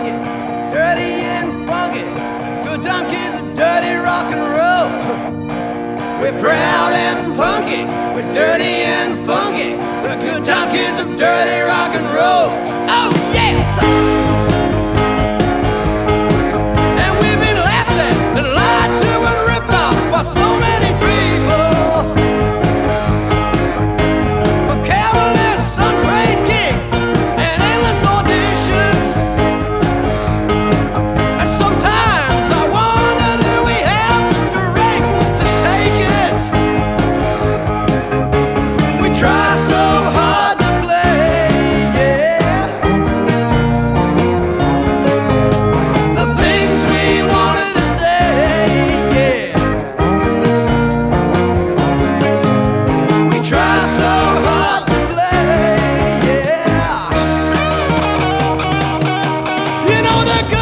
funky, dirty and funky. Good time kids of dirty rock and roll. We're proud and punky, we're dirty and funky. We're good time kids of dirty rock and roll. Oh yes! And we've been laughed at and lied to and ripped off by so many people. For cavalier sun-prayed gigs and endless auditions. And sometimes I wonder, do we have the strength to take it? We try so hard to play, yeah. The things we wanted to say, yeah. We try so hard to play, yeah. You know the good